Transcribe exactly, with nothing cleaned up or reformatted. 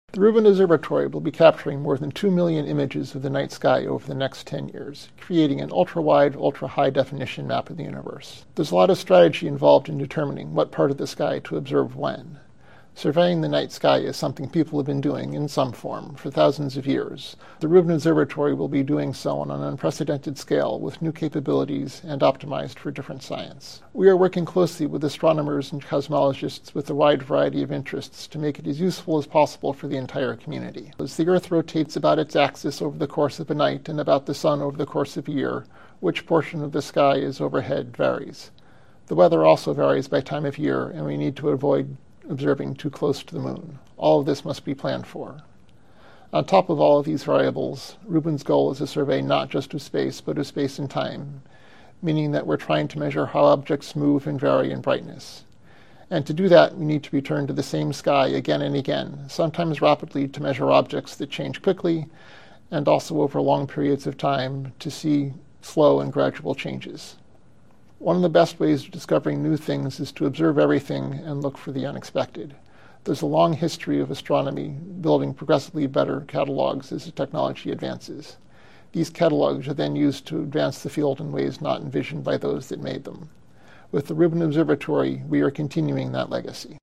The Rubin Observatory will be capturing more than two million images of the night sky over the next ten years, creating an ultra-wide, ultra-high-definition map of the universe. There's a lot of strategy involved in determining what part of the sky to observe when. Surveying the night sky is something people have been doing in some form for thousands of years. The Rubin Observatory will be doing so on an unprecedented scale with new capabilities and optimized for different science. We are working closely with astronomers and cosmologists with a wide variety of interests to make it as useful as possible for the entire community. As the Earth rotates about its axis over the course of a night and about the Sun over the course of a year, which portion of the sky is overhead varies. The weather also varies by time of year, and we need to avoid observing too close to the moon. All of this must be planned for. On top of all of these variables, Rubin's goal is to survey not just of space, but of space and time, meaning that we're trying to measure how objects move and vary in brightness. And to do that, we need to return to the same sky again and again, sometimes rapidly to measure objects that change quickly, and also over long periods of time to see slow and gradual changes. One of the best ways of discovering new things is to observe everything and look for the unexpected. There's a long history of astronomy building progressively better catalogs as the technology advances. These catalogs are then used to advance the field in ways not envisioned by those that made them. With the Rubin Observatory, we are continuing that legacy.